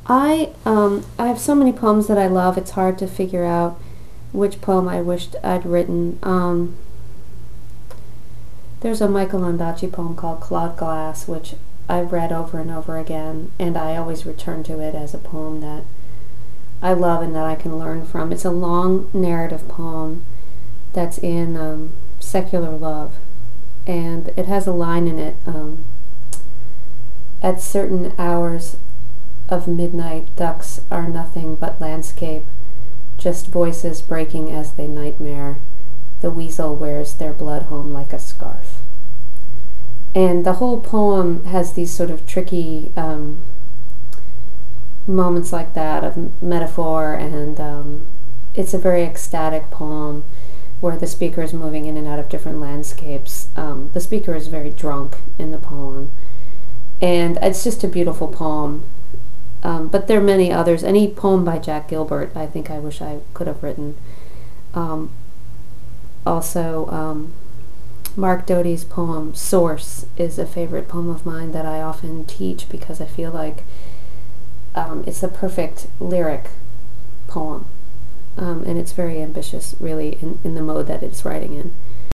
I have so many poems that I love. It's hard to figure out which poem I wished I'd written. There's a Michael Ondaatje poem called Cloud Glass, which I've read over and over again, and I always return to it as a poem that I love and that I can learn from. It's a long narrative poem that's in secular love, and it has a line in it. At certain hours of midnight, ducks are nothing but landscape, just voices breaking as they nightmare. The weasel wears their blood home like a scarf. And the whole poem has these sort of tricky moments like that of metaphor, and it's a very ecstatic poem where the speaker is moving in and out of different landscapes. The speaker is very drunk in the poem, and it's just a beautiful poem. But there are many others. Any poem by Jack Gilbert, I think I wish I could have written. Also, Mark Doty's poem Source is a favorite poem of mine that I often teach because I feel like it's a perfect lyric poem, and it's very ambitious, really, in the mode that it's writing in.